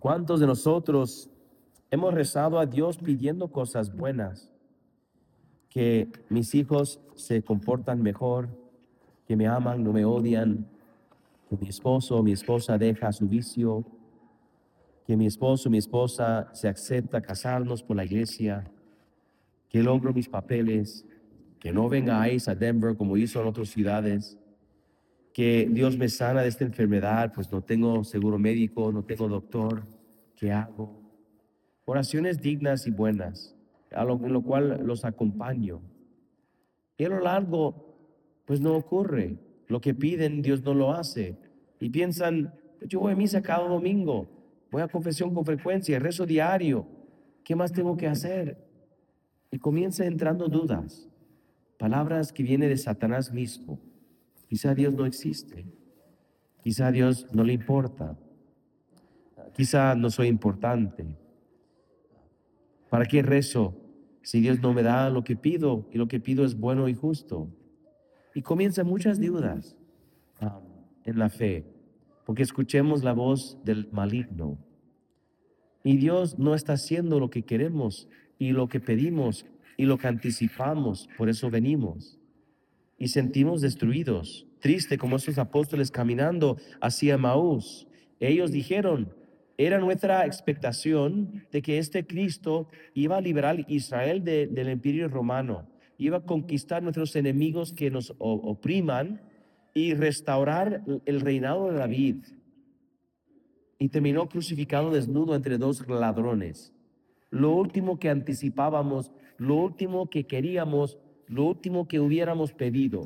¿Cuántos de nosotros hemos rezado a Dios pidiendo cosas buenas? Que mis hijos se comportan mejor, que me aman, no me odian, que mi esposo o mi esposa deja su vicio, que mi esposo o mi esposa se acepta casarnos por la iglesia, que logro mis papeles, que no venga ICE a Denver como hizo en otras ciudades, que Dios me sana de esta enfermedad, pues no tengo seguro médico, no tengo doctor, ¿qué hago? Oraciones dignas y buenas, en lo cual los acompaño. Y a lo largo, pues no ocurre. Lo que piden, Dios no lo hace. Y piensan, yo voy a misa cada domingo, voy a confesión con frecuencia, rezo diario. ¿Qué más tengo que hacer? Y comienza entrando dudas, palabras que vienen de Satanás mismo. Quizá Dios no existe, quizá a Dios no le importa, quizá no soy importante. ¿Para qué rezo si Dios no me da lo que pido y lo que pido es bueno y justo? Y comienzan muchas dudas en la fe, porque escuchemos la voz del maligno. Y Dios no está haciendo lo que queremos y lo que pedimos y lo que anticipamos, por eso venimos. Y sentimos destruidos, triste como esos apóstoles caminando hacia Maús. Ellos dijeron, era nuestra expectación de que este Cristo iba a liberar Israel del imperio romano, iba a conquistar nuestros enemigos que nos opriman y restaurar el reinado de David. Y terminó crucificado desnudo entre dos ladrones. Lo último que anticipábamos, lo último que queríamos, lo último que hubiéramos pedido.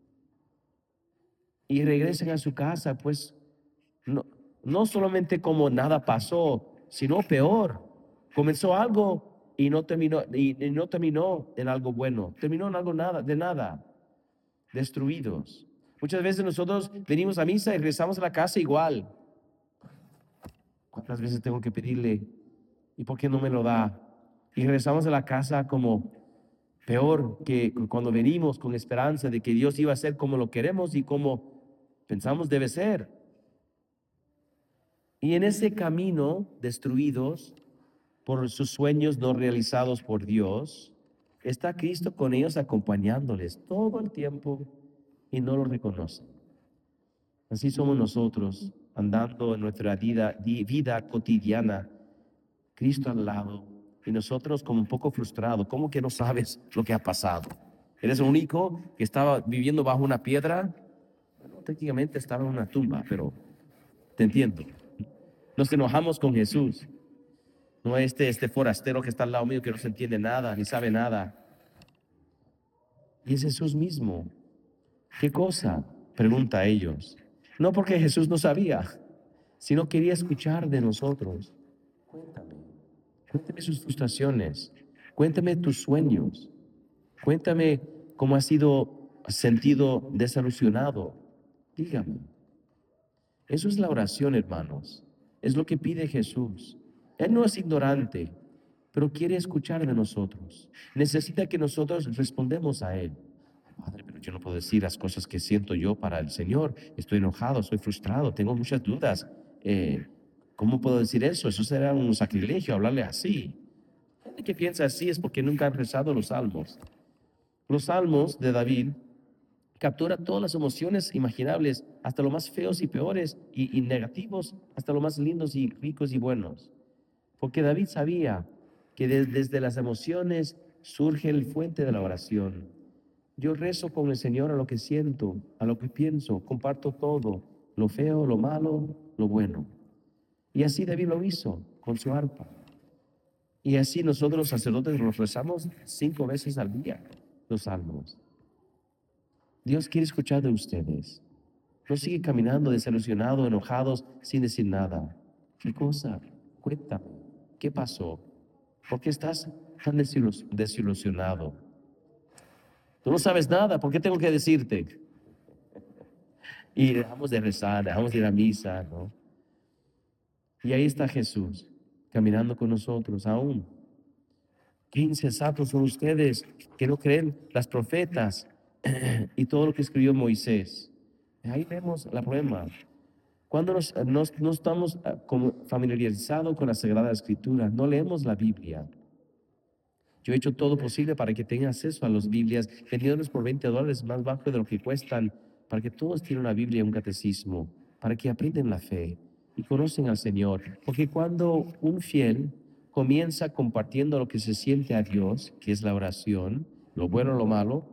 Y regresen a su casa, pues no, no solamente como nada pasó, sino peor. Comenzó algo y no terminó, y no terminó en algo bueno, terminó en algo nada, de nada, destruidos. Muchas veces nosotros venimos a misa y regresamos a la casa igual. ¿Cuántas veces tengo que pedirle? ¿Y por qué no me lo da? Y regresamos a la casa como peor que cuando venimos con esperanza de que Dios iba a ser como lo queremos y como pensamos debe ser. Y en ese camino, destruidos por sus sueños no realizados por Dios, está Cristo con ellos acompañándoles todo el tiempo y no lo reconocen. Así somos nosotros, andando en nuestra vida cotidiana, Cristo al lado, y nosotros como un poco frustrados, ¿cómo que no sabes lo que ha pasado? ¿Eres el único que estaba viviendo bajo una piedra? Bueno, técnicamente estaba en una tumba, pero te entiendo. Nos enojamos con Jesús, no este forastero que está al lado mío que no se entiende nada, ni sabe nada. Y es Jesús mismo. ¿Qué cosa? Pregunta a ellos. No porque Jesús no sabía, sino quería escuchar de nosotros. Cuéntame sus frustraciones, cuéntame tus sueños, cuéntame cómo has sido sentido desilusionado. Dígame. Eso es la oración, hermanos. Es lo que pide Jesús. Él no es ignorante, pero quiere escuchar de nosotros. Necesita que nosotros respondemos a Él. Padre, pero yo no puedo decir las cosas que siento yo para el Señor. Estoy enojado, estoy frustrado, tengo muchas dudas. ¿Cómo puedo decir eso? Eso será un sacrilegio hablarle así. La gente que piensa así es porque nunca han rezado los salmos. Los salmos de David captura todas las emociones imaginables, hasta los más feos y peores y negativos, hasta los más lindos y ricos y buenos. Porque David sabía que desde las emociones surge el fuente de la oración. Yo rezo con el Señor a lo que siento, a lo que pienso, comparto todo, lo feo, lo malo, lo bueno. Y así David lo hizo con su arpa. Y así nosotros los sacerdotes los rezamos 5 veces al día, los salmos. Dios quiere escuchar de ustedes. No sigue caminando desilusionado, enojados, sin decir nada. ¿Qué cosa? Cuéntame. ¿Qué pasó? ¿Por qué estás tan desilusionado? Tú no sabes nada. ¿Por qué tengo que decirte? Y dejamos de rezar, dejamos de ir a misa, ¿no? Y ahí está Jesús, caminando con nosotros aún. Qué insensatos son ustedes que no creen las profetas y todo lo que escribió Moisés. Ahí vemos el problema. Cuando no estamos como familiarizados con la Sagrada Escritura, no leemos la Biblia. Yo he hecho todo posible para que tengan acceso a las Biblias, vendiéndoles por $20 más bajo de lo que cuestan, para que todos tengan una Biblia y un catecismo, para que aprendan la fe y conocen al Señor. Porque cuando un fiel comienza compartiendo lo que se siente a Dios, que es la oración, lo bueno o lo malo,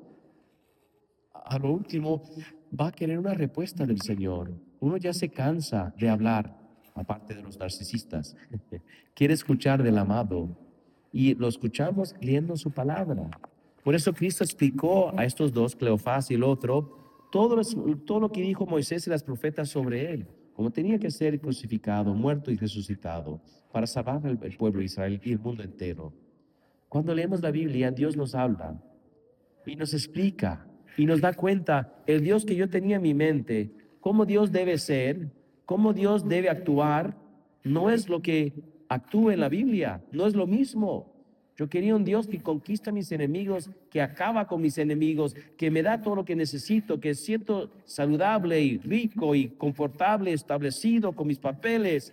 a lo último va a querer una respuesta del Señor. Uno ya se cansa de hablar, aparte de los narcisistas. Quiere escuchar del amado y lo escuchamos leyendo su palabra. Por eso Cristo explicó a estos dos, Cleofás y el otro, todo lo que dijo Moisés y las profetas sobre él, como tenía que ser crucificado, muerto y resucitado para salvar al pueblo de Israel y el mundo entero. Cuando leemos la Biblia, Dios nos habla y nos explica y nos da cuenta el Dios que yo tenía en mi mente, cómo Dios debe ser, cómo Dios debe actuar, no es lo que actúa en la Biblia, no es lo mismo. Yo quería un Dios que conquista a mis enemigos, que acaba con mis enemigos, que me da todo lo que necesito, que siento saludable y rico y confortable, establecido con mis papeles.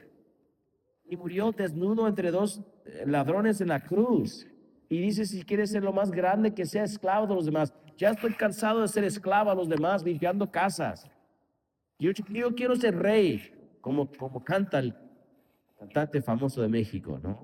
Y murió desnudo entre dos ladrones en la cruz. Y dice, si quieres ser lo más grande, que sea esclavo de los demás. Ya estoy cansado de ser esclavo a los demás, limpiando casas. Yo quiero ser rey, como canta el cantante famoso de México, ¿no?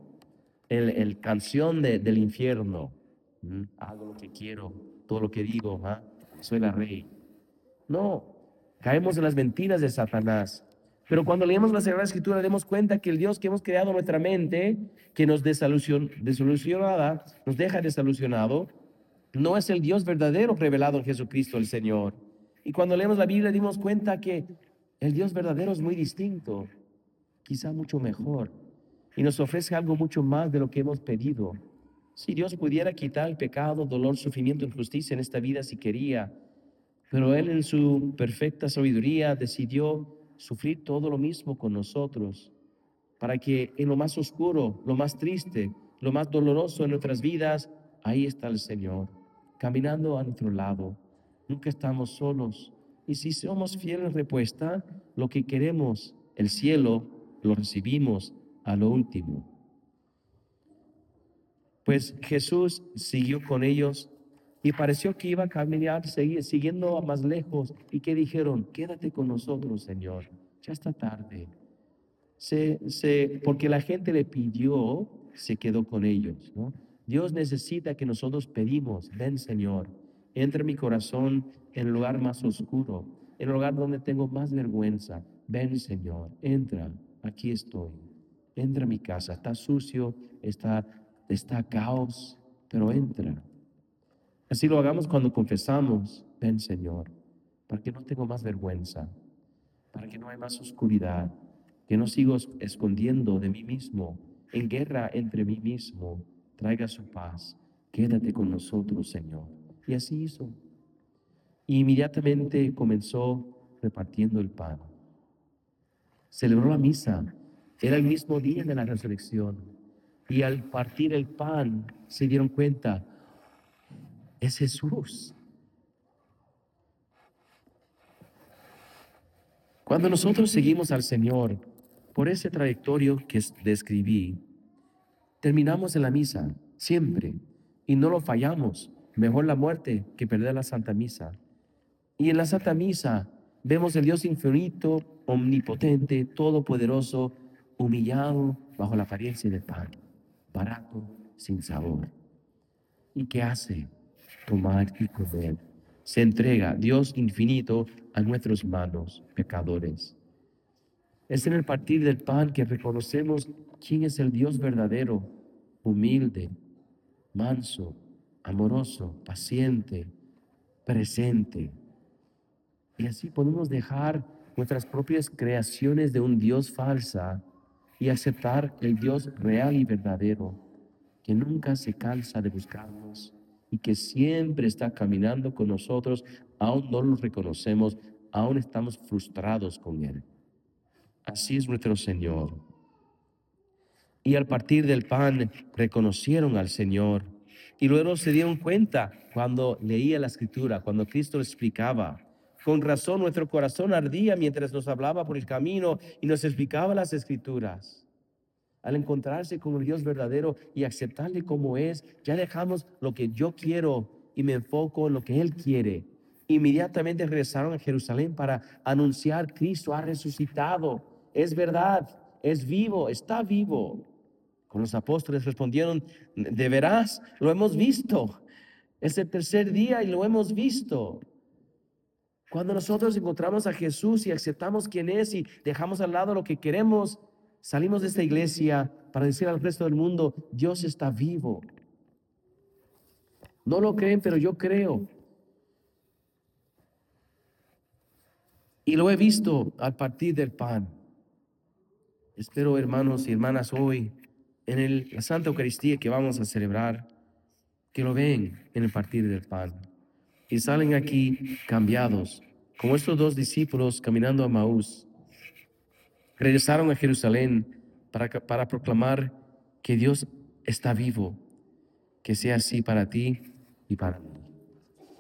El canción del infierno. Hago lo que quiero, todo lo que digo, ¿ah? Soy la rey. No, caemos en las mentiras de Satanás. Pero cuando leemos la Sagrada Escritura, damos cuenta que el Dios que hemos creado en nuestra mente, que nos desolucionada, nos deja desolucionado, no es el Dios verdadero revelado en Jesucristo el Señor. Y cuando leemos la Biblia, dimos cuenta que el Dios verdadero es muy distinto, quizá mucho mejor, y nos ofrece algo mucho más de lo que hemos pedido. Si Dios pudiera quitar el pecado, dolor, sufrimiento, injusticia en esta vida si quería, pero Él en su perfecta sabiduría decidió sufrir todo lo mismo con nosotros, para que en lo más oscuro, lo más triste, lo más doloroso de nuestras vidas, ahí está el Señor, caminando a nuestro lado. Nunca estamos solos. Y si somos fieles en respuesta, lo que queremos, el cielo, lo recibimos a lo último. Pues Jesús siguió con ellos y pareció que iba a caminar, siguiendo a más lejos. ¿Y que dijeron? Quédate con nosotros, Señor. Ya está tarde. Porque la gente le pidió, se quedó con ellos, ¿no? Dios necesita que nosotros pedimos, ven, Señor, entra en mi corazón en el lugar más oscuro, en el lugar donde tengo más vergüenza. Ven, Señor, entra, aquí estoy. Entra a mi casa, está sucio, está caos, pero entra. Así lo hagamos cuando confesamos, ven, Señor, para que no tengo más vergüenza, para que no haya más oscuridad, que no sigo escondiendo de mí mismo, en guerra entre mí mismo. Traiga su paz, quédate con nosotros, Señor. Y así hizo. Y inmediatamente comenzó repartiendo el pan. Celebró la misa. Era el mismo día de la resurrección. Y al partir el pan, se dieron cuenta, es Jesús. Cuando nosotros seguimos al Señor por ese trayectorio que describí, terminamos en la misa, siempre, y no lo fallamos. Mejor la muerte que perder la Santa Misa. Y en la Santa Misa vemos el Dios infinito, omnipotente, todopoderoso, humillado bajo la apariencia de pan, barato, sin sabor. ¿Y qué hace? Tomar y comer. Se entrega Dios infinito a nuestras manos, pecadores. Es en el partir del pan que reconocemos quién es el Dios verdadero, humilde, manso, amoroso, paciente, presente. Y así podemos dejar nuestras propias creaciones de un Dios falsa y aceptar el Dios real y verdadero, que nunca se cansa de buscarnos y que siempre está caminando con nosotros, aún no lo reconocemos, aún estamos frustrados con Él. Así es nuestro Señor. Y al partir del pan reconocieron al Señor y luego se dieron cuenta cuando leía la Escritura, cuando Cristo explicaba, Con razón nuestro corazón ardía mientras nos hablaba por el camino y nos explicaba las Escrituras. Al encontrarse con el Dios verdadero y aceptarle como es, ya dejamos lo que yo quiero y me enfoco en lo que Él quiere. Inmediatamente regresaron a Jerusalén para anunciar: Cristo ha resucitado. Es verdad, es vivo, está vivo. Con los apóstoles respondieron: ¿de veras? Lo hemos visto. Es el tercer día y lo hemos visto. Cuando nosotros encontramos a Jesús y aceptamos quién es y dejamos al lado lo que queremos, salimos de esta iglesia para decir al resto del mundo: Dios está vivo. No lo creen, pero yo creo. Y lo he visto al partir del pan. Espero, hermanos y hermanas, hoy en la Santa Eucaristía que vamos a celebrar, que lo ven en el partir del pan y salen aquí cambiados, como estos dos discípulos caminando a Maús. Regresaron a Jerusalén para proclamar que Dios está vivo. Que sea así para ti y para mí.